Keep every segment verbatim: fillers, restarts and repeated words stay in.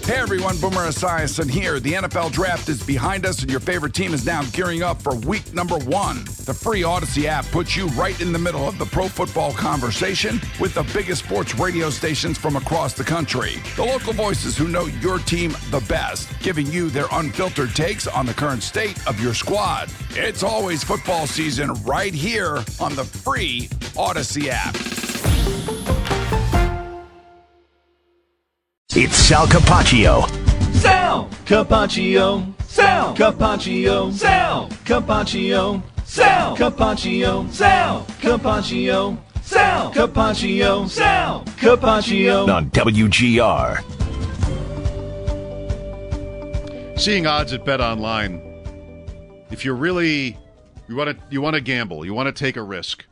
Hey everyone, Boomer Esiason here. The N F L Draft is behind us and your favorite team is now gearing up for week number one. The free Odyssey app puts you right in the middle of the pro football conversation with the biggest sports radio stations from across the country. The local voices who know your team the best, giving you their unfiltered takes on the current state of your squad. It's always football season right here on the free Odyssey app. It's Sal Capaccio. Sal Capaccio. Sal Capaccio. Sal Capaccio. Sal Capaccio. Sal Capaccio. Sal Capaccio. Sal Capaccio. On W G R. Seeing odds at Bet Online. If you're really you want to you want to gamble, you want to take a risk.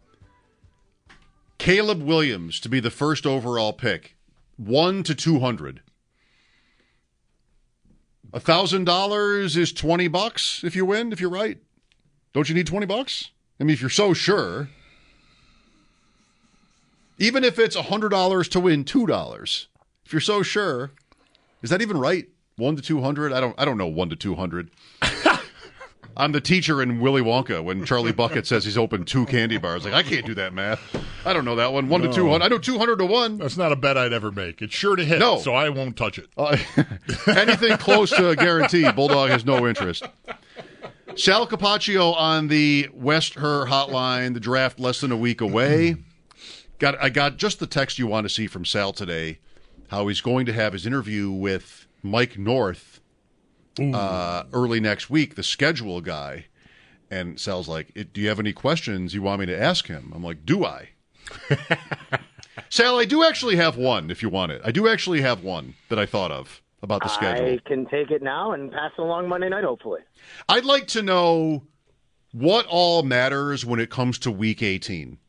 Caleb Williams to be the first overall pick. One to two hundred. A thousand dollars is twenty bucks if you win, if you're right. Don't you need twenty bucks? I mean, if you're so sure. Even if it's a hundred dollars to win two dollars, if you're so sure, is that even right? One to two hundred? I don't. I don't know. One to two hundred. I'm the teacher in Willy Wonka when Charlie Bucket says he's opened two candy bars. Like, I can't do that math. I don't know that one. One no. to two hundred. I know two hundred to one. That's not a bet I'd ever make. It's sure to hit, no. so I won't touch it. Uh, anything close to a guarantee, Bulldog has no interest. Sal Capaccio on the West Her hotline. The draft less than a week away. Got I got just the text you want to see from Sal today. How he's going to have his interview with Mike North uh, early next week, the schedule guy. And Sal's like, do you have any questions you want me to ask him? I'm like, do I? Sal, I do actually have one, if you want it. I do actually have one that I thought of about the schedule. I can take it now and pass it along Monday night, hopefully. I'd like to know what all matters when it comes to Week eighteen.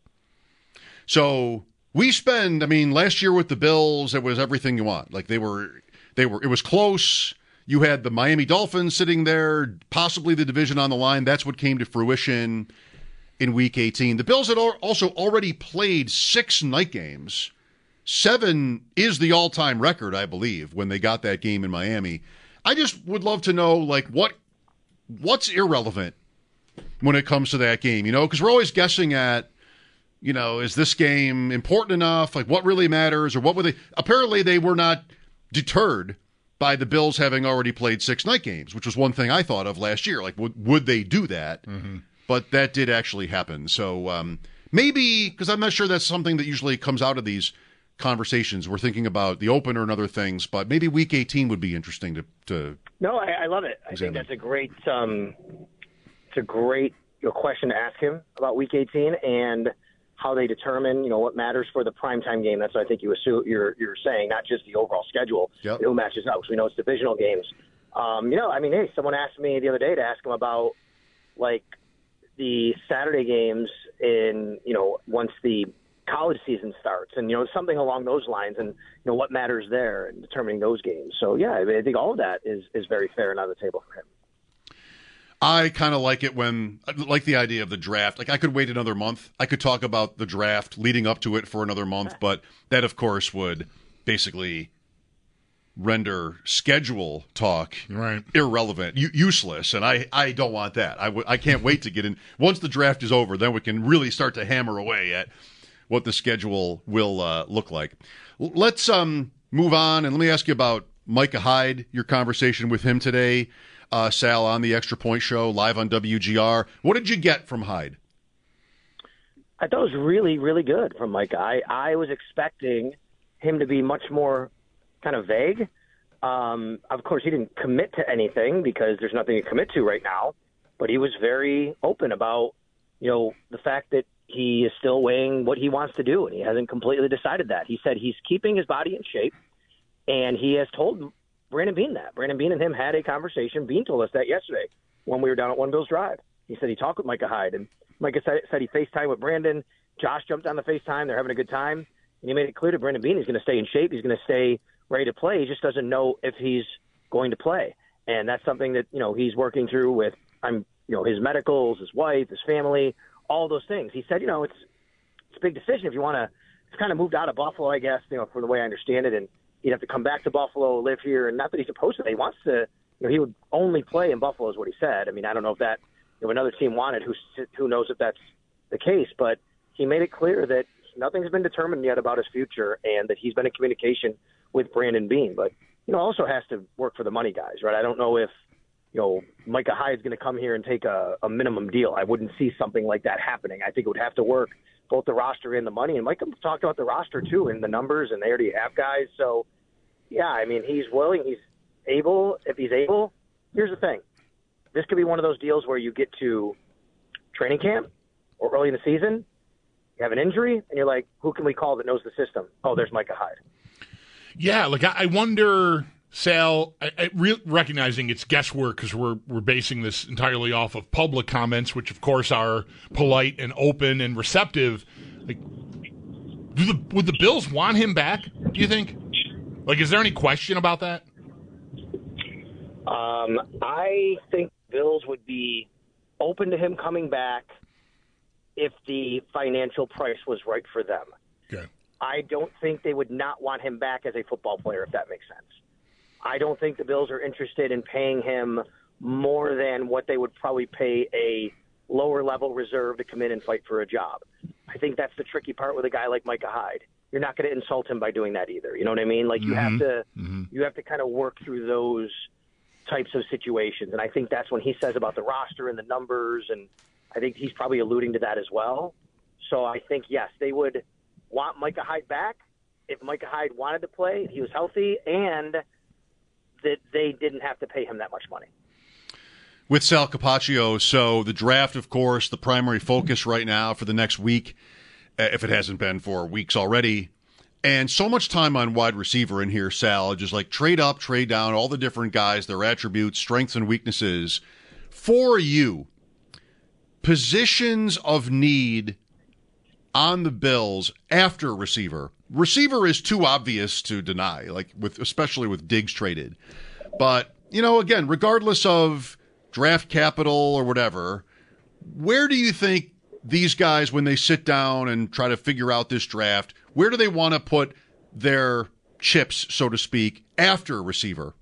So we spend, I mean, last year with the Bills, it was everything you want. Like they were, they were, it was close. You had the Miami Dolphins sitting there, possibly the division on the line. That's what came to fruition in Week eighteen. The Bills had also already played six night games. Seven is the all-time record, I believe, when they got that game in Miami. I just would love to know, like, what what's irrelevant when it comes to that game, you know? Because we're always guessing at, you know, is this game important enough? Like, what really matters? Or what were they? Apparently, they were not deterred by the Bills having already played six night games, which was one thing I thought of last year. Like, would, would they do that? Mm-hmm. But that did actually happen. So um, maybe, because I'm not sure that's something that usually comes out of these conversations. We're thinking about the opener and other things, but maybe Week eighteen would be interesting to. to no, I, I love it. I examine. think that's a great, um, it's a great you know, question to ask him about Week eighteen and how they determine, you know, what matters for the primetime game. That's what I think you assume you're you're saying, not just the overall schedule. Yep. Who matches up, because we know it's divisional games. Um, you know, I mean, hey, someone asked me the other day to ask him about like the Saturday games in, you know, once the college season starts, and you know, something along those lines, and you know what matters there, and determining those games. So yeah, I, mean, I think all of that is is very fair and on the table for him. I kind of like it when, like the idea of the draft. Like I could wait another month. I could talk about the draft leading up to it for another month, but that, of course, would basically render schedule talk right. irrelevant, u- useless, and I, I don't want that. I, w- I can't wait to get in. Once the draft is over, then we can really start to hammer away at what the schedule will uh, look like. L- let's um, move on, and let me ask you about Micah Hyde, your conversation with him today. Uh, Sal, on the Extra Point Show, live on W G R. What did you get from Hyde? I thought it was really, really good from Micah. I, I was expecting him to be much more kind of vague. Um, of course, he didn't commit to anything because there's nothing to commit to right now. But he was very open about, you know, the fact that he is still weighing what he wants to do, and he hasn't completely decided that. He said he's keeping his body in shape, and he has told Brandon Beane that. Brandon Beane and him had a conversation. Beane told us that yesterday when we were down at One Bills Drive. He said he talked with Micah Hyde, and Micah said, said he FaceTimed with Brandon. Josh jumped on the FaceTime. They're having a good time, and he made it clear to Brandon Beane he's going to stay in shape. He's going to stay ready to play. He just doesn't know if he's going to play, and that's something that, you know, he's working through with I'm, you know, his medicals, his wife, his family, all those things. He said, you know, it's it's a big decision if you want to. It's kind of moved out of Buffalo, I guess, you know, from the way I understand it, and he'd have to come back to Buffalo, live here, and not that he's supposed to. He wants to. You know, he would only play in Buffalo, is what he said. I mean, I don't know if that you know, another team wanted. Who who knows if that's the case? But he made it clear that nothing's been determined yet about his future, and that he's been in communication with Brandon Beane. But you know, also has to work for the money guys, right? I don't know if you know Micah Hyde's going to come here and take a, a minimum deal. I wouldn't see something like that happening. I think it would have to work both the roster and the money. And Micah talked about the roster too and the numbers, and they already have guys. So yeah, I mean, he's willing, he's able. If he's able, here's the thing: this could be one of those deals where you get to training camp or early in the season, you have an injury, and you're like, who can we call that knows the system? Oh, there's Micah Hyde. Yeah, like I wonder, Sal, I, I re- recognizing it's guesswork because we're we're basing this entirely off of public comments, which of course are polite and open and receptive. Like, do the would the Bills want him back? Do you think? Like, is there any question about that? Um, I think Bills would be open to him coming back if the financial price was right for them. Okay. I don't think they would not want him back as a football player, if that makes sense. I don't think the Bills are interested in paying him more than what they would probably pay a lower-level reserve to come in and fight for a job. I think that's the tricky part with a guy like Micah Hyde. You're not going to insult him by doing that either. You know what I mean? Like, you Mm-hmm. have to Mm-hmm. you have to kind of work through those types of situations. And I think that's when he says about the roster and the numbers, and I think he's probably alluding to that as well. So I think, yes, they would want Micah Hyde back if Micah Hyde wanted to play, he was healthy, and that they didn't have to pay him that much money. With Sal Capaccio, so the draft, of course, the primary focus right now for the next week, if it hasn't been for weeks already, and so much time on wide receiver in here, Sal, just like trade up, trade down, all the different guys, their attributes, strengths, and weaknesses. For you, positions of need on the Bills after receiver. Receiver is too obvious to deny, like with especially with Diggs traded. But, you know, again, regardless of draft capital or whatever, where do you think these guys, when they sit down and try to figure out this draft, where do they want to put their chips, so to speak, after receiver?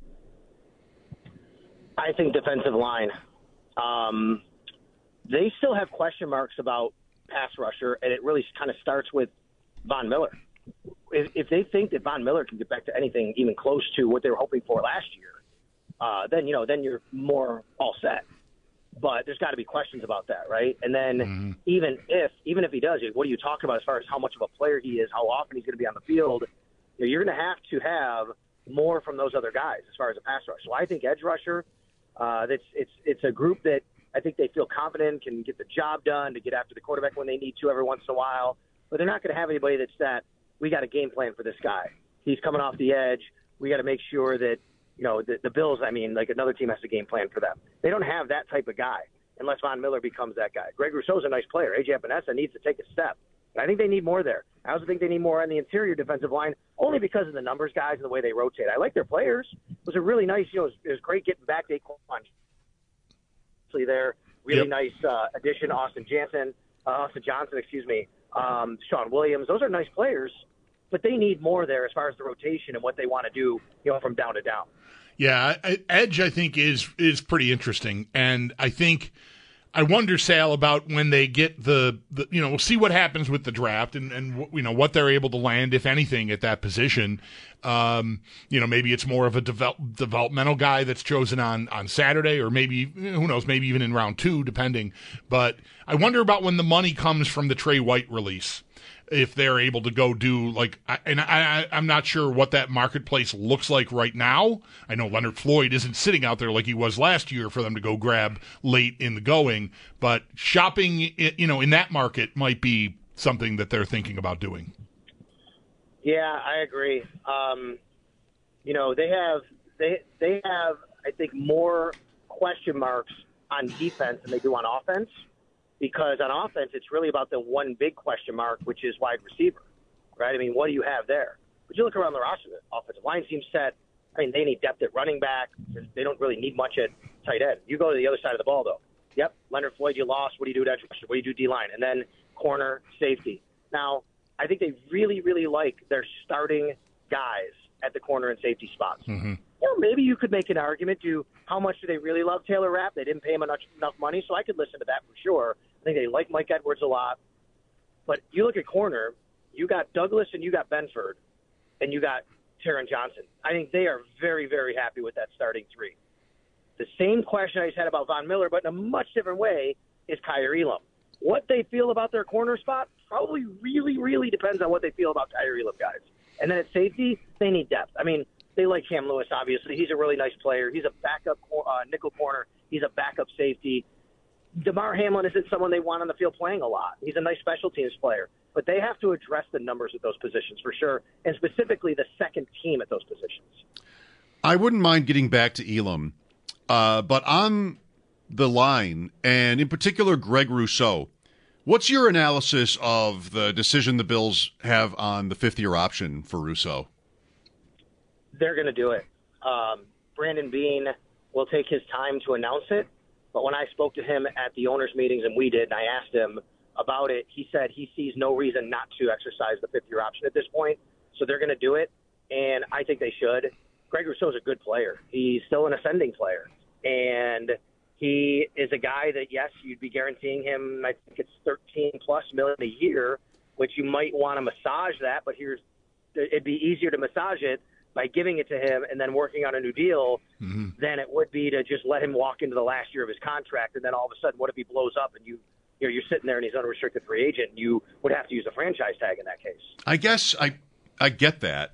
I think defensive line. Um, they still have question marks about pass rusher, and it really kind of starts with Von Miller. If, if they think that Von Miller can get back to anything even close to what they were hoping for last year, uh, then you know, then you're more all set. But there's got to be questions about that, right? And then mm-hmm. even if even if he does, what are you talking about as far as how much of a player he is, how often he's going to be on the field? You know, you're going to have to have more from those other guys as far as a pass rush. So I think edge rusher, uh, that's it's it's a group that I think they feel confident can get the job done, to get after the quarterback when they need to every once in a while. But they're not going to have anybody that's that, we got a game plan for this guy. He's coming off the edge. We got to make sure that, you know, the, the Bills, I mean, like another team has a game plan for them. They don't have that type of guy unless Von Miller becomes that guy. Greg Rousseau's a nice player. A J Epinesa needs to take a step. And I think they need more there. I also think they need more on the interior defensive line, only because of the numbers guys and the way they rotate. I like their players. It was a really nice, you know, it was, it was great getting back Daquan there. Really yep. nice uh, addition, Austin Jansen, uh, Austin Johnson, excuse me, um, Sean Williams. Those are nice players, but they need more there as far as the rotation and what they want to do, you know, from down to down. Yeah, edge I think is is pretty interesting, and I think I wonder, Sal, about when they get the, the you know, we'll see what happens with the draft and and you know what they're able to land, if anything, at that position. Um, you know, maybe it's more of a develop, developmental guy that's chosen on on Saturday, or maybe who knows, maybe even in round two, depending. But I wonder about when the money comes from the Trey White release, if they're able to go do like, and I, I, I'm not sure what that marketplace looks like right now. I know Leonard Floyd isn't sitting out there like he was last year for them to go grab late in the going, but shopping, you know, in that market might be something that they're thinking about doing. Yeah, I agree. Um, you know, they have they they have I think more question marks on defense than they do on offense. Because on offense, it's really about the one big question mark, which is wide receiver, right? I mean, what do you have there? But you look around the roster, the offensive line seems set. I mean, they need depth at running back. They don't really need much at tight end. You go to the other side of the ball, though. Yep, Leonard Floyd, you lost. What do you do at edge rusher? What do you do D-line? And then corner, safety. Now, I think they really, really like their starting guys at the corner and safety spots. Mm-hmm. You know, maybe you could make an argument to how much do they really love Taylor Rapp? They didn't pay him enough, enough money, so I could listen to that for sure. I think they like Mike Edwards a lot. But you look at corner, you got Douglas and you got Benford, and you got Taron Johnson. I think they are very, very happy with that starting three. The same question I just had about Von Miller, but in a much different way, is Kyer Elam. What they feel about their corner spot probably really, really depends on what they feel about Kyer Elam guys. And then at safety, they need depth. I mean, they like Cam Lewis, obviously. He's a really nice player. He's a backup uh, nickel corner. He's a backup safety. DeMar Hamlin isn't someone they want on the field playing a lot. He's a nice special teams player. But they have to address the numbers at those positions for sure, and specifically the second team at those positions. I wouldn't mind getting back to Elam, uh, but on the line, and in particular Greg Rousseau, what's your analysis of the decision the Bills have on the fifth-year option for Rousseau? They're going to do it. Um, Brandon Beane will take his time to announce it, but when I spoke to him at the owners' meetings, and we did, and I asked him about it, he said he sees no reason not to exercise the fifth-year option at this point, so they're going to do it, and I think they should. Greg Rousseau is a good player. He's still an ascending player, and he is a guy that, yes, you'd be guaranteeing him, I think it's thirteen-plus million a year, which you might want to massage that, but here's it'd be easier to massage it by giving it to him and then working on a new deal mm-hmm. than it would be to just let him walk into the last year of his contract, and then all of a sudden, what if he blows up and you, you know, you're sitting there and he's an unrestricted free agent, and you would have to use a franchise tag in that case. I guess I I get that.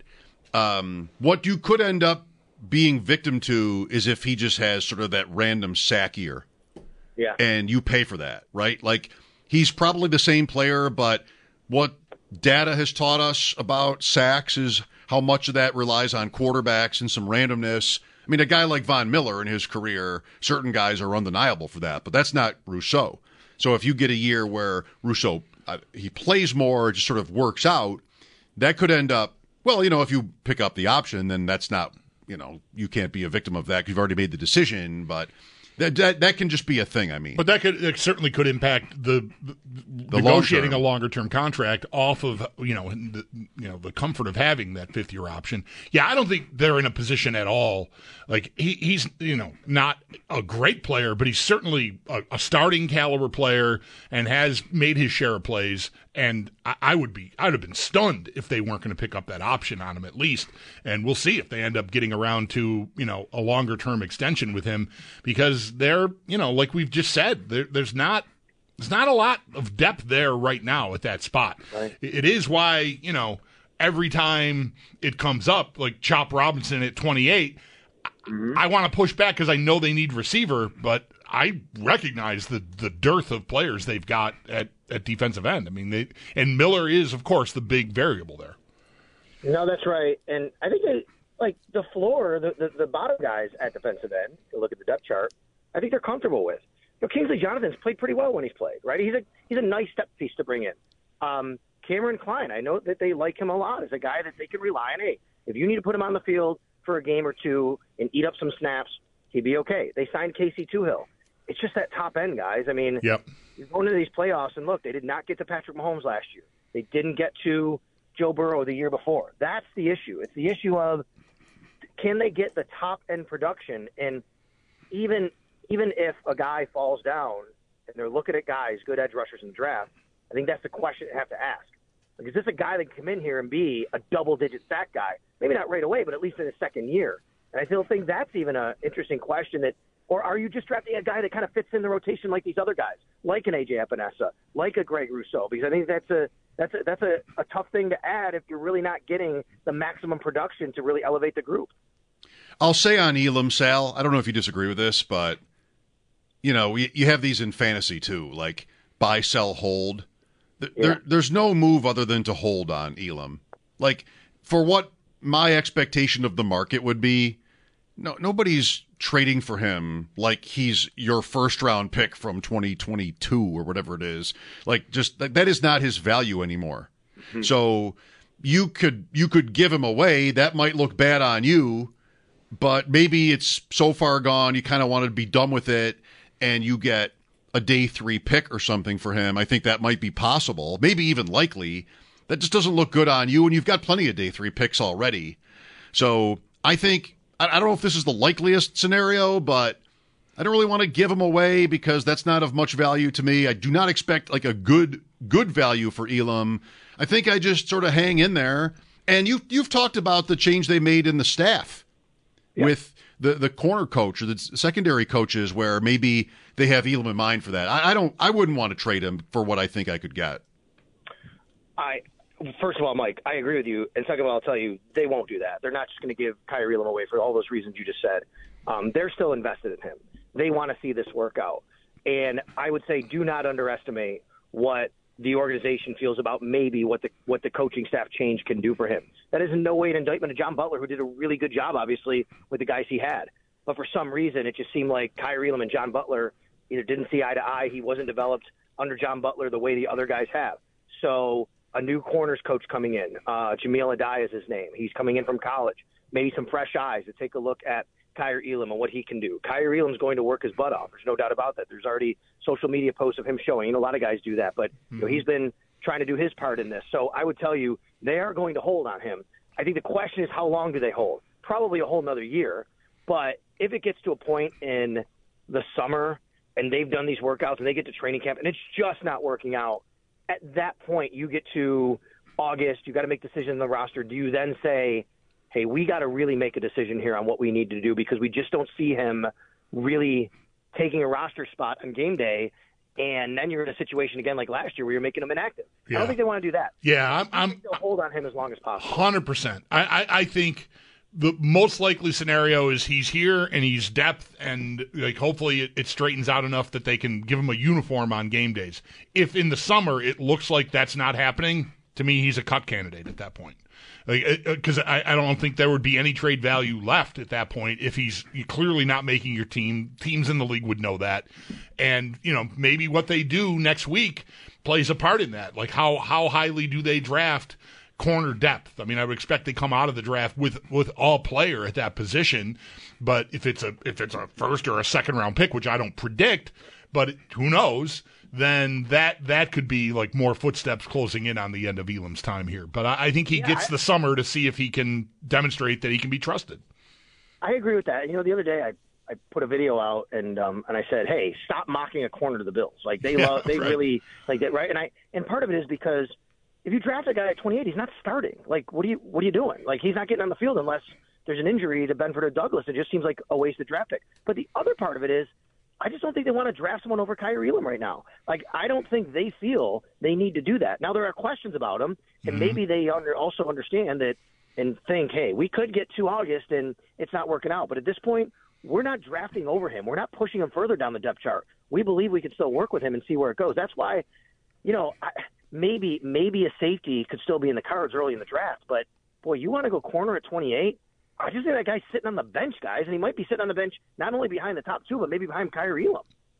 Um, what you could end up being victim to is if he just has sort of that random sack year. Yeah. And you pay for that, right? Like, he's probably the same player, but what data has taught us about sacks is how much of that relies on quarterbacks and some randomness. I mean, a guy like Von Miller in his career, certain guys are undeniable for that, but that's not Rousseau. So if you get a year where Rousseau, uh, he plays more, it just sort of works out, that could end up, well, you know, if you pick up the option, then that's not, you know, you can't be a victim of that because you've already made the decision, but that, that that can just be a thing, I mean. But that could that certainly could impact the, the, the negotiating a longer-term contract off of, you know, the, you know, the comfort of having that fifth-year option. Yeah, I don't think they're in a position at all. Like, he, he's, you know, not a great player, but he's certainly a, a starting caliber player and has made his share of plays. And I, I would be, I would have been stunned if they weren't going to pick up that option on him at least. And we'll see if they end up getting around to, you know, a longer term extension with him, because they're, you know, like we've just said, there, there's not, there's not a lot of depth there right now at that spot. Right. It is why, you know, every time it comes up, like Chop Robinson at twenty-eight, mm-hmm. I want to push back because I know they need receiver, but I recognize the, the dearth of players they've got at, at defensive end. I mean, they, and Miller is, of course, the big variable there. No, that's right. And I think they, like the floor, the, the, the bottom guys at defensive end, if you look at the depth chart, I think they're comfortable with. You know, Kingsley Jonathan's played pretty well when he's played, right? He's a he's a nice step piece to bring in. Um, Cameron Klein, I know that they like him a lot as a guy that they can rely on. Hey, if you need to put him on the field for a game or two and eat up some snaps, he'd be okay. They signed Casey Toohill. It's just that top end, guys. I mean, yep. You're going into these playoffs, and look, they did not get to Patrick Mahomes last year. They didn't get to Joe Burrow the year before. That's the issue. It's the issue of, can they get the top end production? And even even if a guy falls down and they're looking at guys, good edge rushers in the draft, I think that's the question you have to ask. Like, is this a guy that can come in here and be a double-digit sack guy? Maybe not right away, but at least in his second year. And I still think that's even an interesting question. That, or are you just drafting a guy that kind of fits in the rotation like these other guys, like an A J Epinesa, like a Greg Rousseau? Because I think that's a that's a, that's a, a tough thing to add if you're really not getting the maximum production to really elevate the group. I'll say on Elam, Sal, I don't know if you disagree with this, but, you know, you, you have these in fantasy too, like buy, sell, hold. There, yeah. There's no move other than to hold on Elam. Like, for what my expectation of the market would be, no, nobody's trading for him like he's your first round pick from twenty twenty-two or whatever it is. Like, just that, that is not his value anymore. Mm-hmm. So you could you could give him away. That might look bad on you, but maybe it's so far gone you kind of want to be done with it, and you get a day three pick or something for him. I think that might be possible, maybe even likely. That just doesn't look good on you, and you've got plenty of day three picks already. So I think, I, I don't know if this is the likeliest scenario, but I don't really want to give him away because that's not of much value to me. I do not expect like a good good value for Elam. I think I just sort of hang in there. And you, you've talked about the change they made in the staff yeah. with the, the corner coach or the secondary coaches where maybe they have Elam in mind for that. I, I don't. I wouldn't want to trade him for what I think I could get. I First of all, Mike, I agree with you. And second of all, I'll tell you, they won't do that. They're not just going to give Kaiir Elam away for all those reasons you just said. Um, they're still invested in him. They want to see this work out. And I would say do not underestimate what the organization feels about maybe what the what the coaching staff change can do for him. That is in no way an indictment of John Butler, who did a really good job, obviously, with the guys he had. But for some reason, it just seemed like Kaiir Elam and John Butler either didn't see eye to eye. He wasn't developed under John Butler the way the other guys have. So a new corners coach coming in, uh, Jamil Adai is his name. He's coming in from college. Maybe some fresh eyes to take a look at Kaiir Elam and what he can do. Kaiir Elam's going to work his butt off. There's no doubt about that. There's already social media posts of him showing. You know, a lot of guys do that, but mm-hmm. you know, he's been trying to do his part in this. So I would tell you they are going to hold on him. I think the question is how long do they hold? Probably a whole nother year. But if it gets to a point in the summer and they've done these workouts and they get to training camp and it's just not working out, at that point you get to August, you got to make decisions on the roster. Do you then say, hey, we got to really make a decision here on what we need to do because we just don't see him really taking a roster spot on game day, and then you're in a situation again like last year where you're making him inactive. Yeah. I don't think they want to do that. Yeah, I'm. I'm they'll hold on him as long as possible. one hundred percent. I, I, I think the most likely scenario is he's here and he's depth, and like hopefully it, it straightens out enough that they can give him a uniform on game days. If in the summer it looks like that's not happening, to me he's a cut candidate at that point. Because like, I, I don't think there would be any trade value left at that point if he's clearly not making your team. Teams in the league would know that. And, you know, maybe what they do next week plays a part in that. Like how, how highly do they draft corner depth? I mean, I would expect they come out of the draft with, with all player at that position. But if it's a if it's a first or a second round pick, which I don't predict, but who knows, then that that could be like more footsteps closing in on the end of Elam's time here. But I, I think he yeah, gets I, the summer to see if he can demonstrate that he can be trusted. I agree with that. You know, the other day I, I put a video out and um, and I said, hey, stop mocking a corner to the Bills. Like they yeah, love, they right. really like that, right? And I and part of it is because if you draft a guy at twenty-eight, he's not starting. Like what are you what are you doing? Like he's not getting on the field unless there's an injury to Benford or Douglas. It just seems like a wasted draft pick. But the other part of it is, I just don't think they want to draft someone over Kaiir Elam right now. Like, I don't think they feel they need to do that. Now, there are questions about him, and mm-hmm. maybe they under, also understand that and think, hey, we could get to August and it's not working out. But at this point, we're not drafting over him. We're not pushing him further down the depth chart. We believe we can still work with him and see where it goes. That's why, you know, I, maybe maybe a safety could still be in the cards early in the draft. But, boy, you want to go corner at twenty-eight? I just think that guy's sitting on the bench, guys, and he might be sitting on the bench not only behind the top two, but maybe behind Kaiir Elam.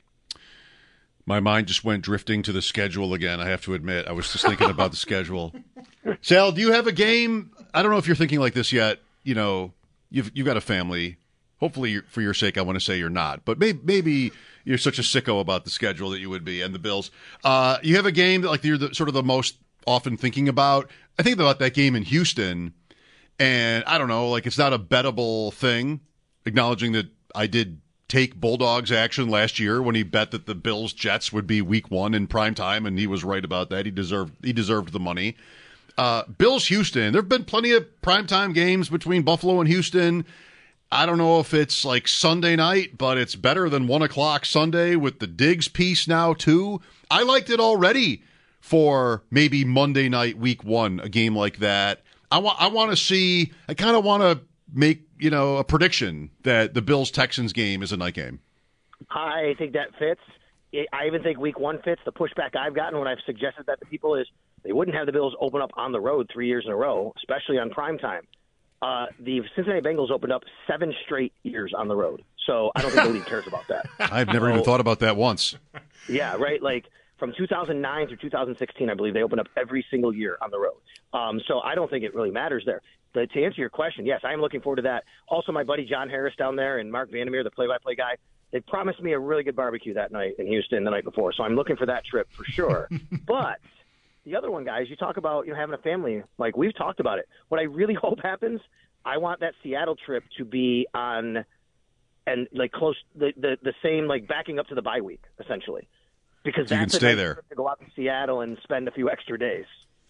My mind just went drifting to the schedule again, I have to admit. I was just thinking about the schedule. Sal, do you have a game? I don't know if you're thinking like this yet. You know, you've, you've got a family. Hopefully, for your sake, I want to say you're not. But maybe, maybe you're such a sicko about the schedule that you would be and the Bills. Uh, you have a game that like you're the, sort of the most often thinking about. I think about that game in Houston. And I don't know, like it's not a bettable thing, acknowledging that I did take Bulldogs action last year when he bet that the Bills Jets would be week one in prime time, and he was right about that. He deserved he deserved the money. Uh, Bills Houston, there have been plenty of primetime games between Buffalo and Houston. I don't know if it's like Sunday night, but it's better than one o'clock Sunday with the Diggs piece now too. I liked it already for maybe Monday night, week one, a game like that. I want I want to see, I kind of want to make, you know, a prediction that the Bills-Texans game is a night game. I think that fits. I even think week one fits. The pushback I've gotten when I've suggested that to people is they wouldn't have the Bills open up on the road three years in a row, especially on primetime. Uh, the Cincinnati Bengals opened up seven straight years on the road. So I don't think the league cares about that. I've never so, even thought about that once. Yeah, right. Like from two thousand nine through two thousand sixteen, I believe they opened up every single year on the road. Um, so I don't think it really matters there. But to answer your question, yes, I am looking forward to that. Also, my buddy John Harris down there and Mark Vandermeer, the play-by-play guy, they promised me a really good barbecue that night in Houston the night before. So I'm looking for that trip for sure. But the other one, guys, you talk about you know having a family. Like we've talked about it. What I really hope happens, I want that Seattle trip to be on and like close the, the, the same, like backing up to the bye week, essentially. Because so you that's can stay a nice there trip to go out to Seattle and spend a few extra days.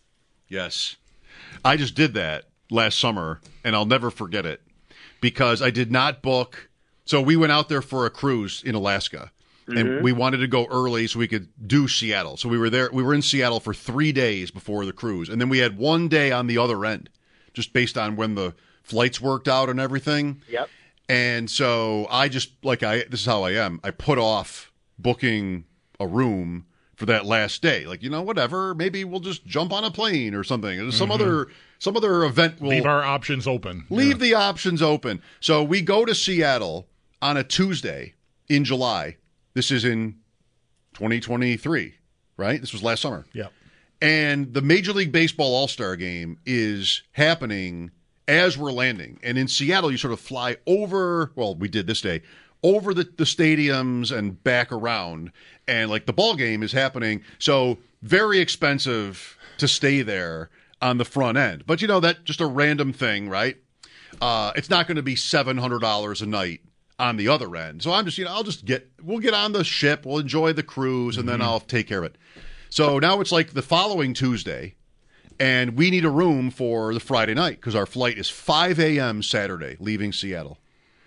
Yes. I just did that last summer, and I'll never forget it because I did not book. So we went out there for a cruise in Alaska, and mm-hmm. we wanted to go early so we could do Seattle. So we were there. We were in Seattle for three days before the cruise, and then we had one day on the other end, just based on when the flights worked out and everything. Yep. And so I just, like I, this is how I am. I put off booking a room for that last day. Like, you know, whatever, maybe we'll just jump on a plane or something. Mm-hmm. Some other, some other event will leave our options open. Leave yeah. the options open. So we go to Seattle on a Tuesday in July. This is in twenty twenty-three, right? This was last summer. Yeah. And the Major League Baseball All-Star Game is happening as we're landing. And in Seattle, you sort of fly over, well, we did this day, over the, the stadiums and back around. And, like, the ball game is happening. So very expensive to stay there on the front end. But, you know, that's just a random thing, right? Uh, it's not going to be seven hundred dollars a night on the other end. So I'm just, you know, I'll just get, we'll get on the ship, we'll enjoy the cruise, and mm-hmm. then I'll take care of it. So now it's like the following Tuesday, and we need a room for the Friday night because our flight is five a.m. Saturday, leaving Seattle.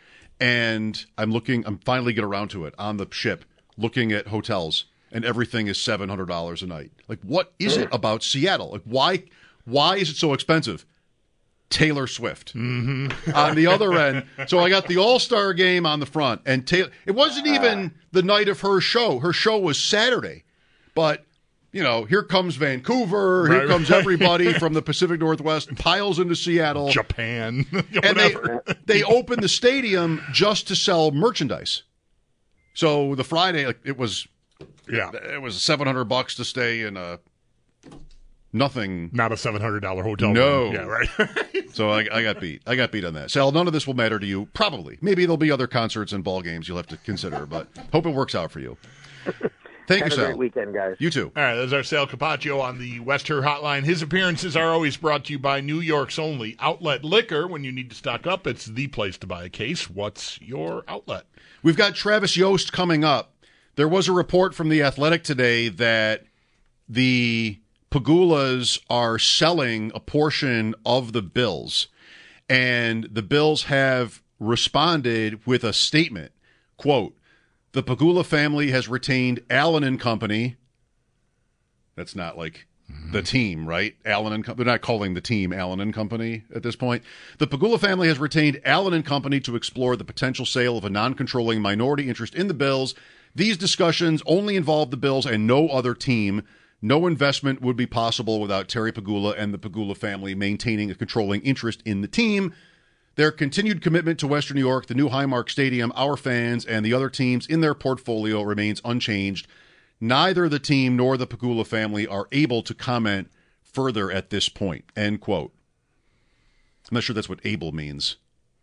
And I'm looking, I'm finally get around to it on the ship, looking at hotels, and everything is seven hundred dollars a night. Like, what is it about Seattle? Like, why, why is it so expensive? Taylor Swift mm-hmm. on the other end. So I got the All-Star game on the front, and Taylor, it wasn't even the night of her show. Her show was Saturday, but you know, here comes Vancouver, right, here comes right. everybody from the Pacific Northwest, piles into Seattle, Japan, and they they opened the stadium just to sell merchandise. So the Friday, like, it was, yeah, it was seven hundred bucks to stay in a. Nothing. Not a seven hundred dollars hotel no. room. Yeah, right. So I, I got beat. I got beat on that. Sal, none of this will matter to you. Probably. Maybe there'll be other concerts and ball games you'll have to consider, but hope it works out for you. Thank Have you, a Sal. great weekend, guys. You too. All right, there's our Sal Capaccio on the West Her Hotline. His appearances are always brought to you by New York's only outlet liquor. When you need to stock up, it's the place to buy a case. What's your outlet? We've got Travis Yost coming up. There was a report from The Athletic today that the Pegulas are selling a portion of the Bills, and the Bills have responded with a statement. Quote, the Pegula family has retained Allen and Company. That's not like mm-hmm. the team, right? Allen and Company. They're not calling the team Allen and Company at this point. The Pegula family has retained Allen and Company to explore the potential sale of a non-controlling minority interest in the Bills. These discussions only involve the Bills and no other team. No investment would be possible without Terry Pegula and the Pegula family maintaining a controlling interest in the team. Their continued commitment to Western New York, the new Highmark Stadium, our fans, and the other teams in their portfolio remains unchanged. Neither the team nor the Pegula family are able to comment further at this point. End quote. I'm not sure that's what able means.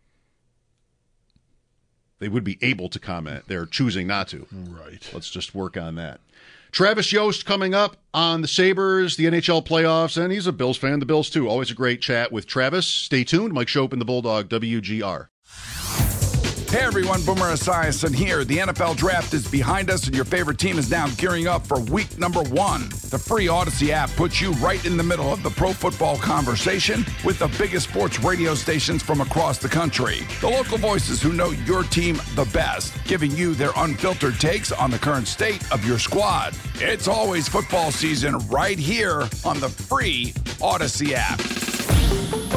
They would be able to comment. They're choosing not to. Right. Let's just work on that. Travis Yost coming up on the Sabres, the N H L playoffs, and he's a Bills fan, the Bills too. Always a great chat with Travis. Stay tuned. Mike Schopp and the Bulldog, W G R. Hey everyone, Boomer Esiason here. The N F L Draft is behind us and your favorite team is now gearing up for week number one. The free Odyssey app puts you right in the middle of the pro football conversation with the biggest sports radio stations from across the country. The local voices who know your team the best, giving you their unfiltered takes on the current state of your squad. It's always football season right here on the free Odyssey app.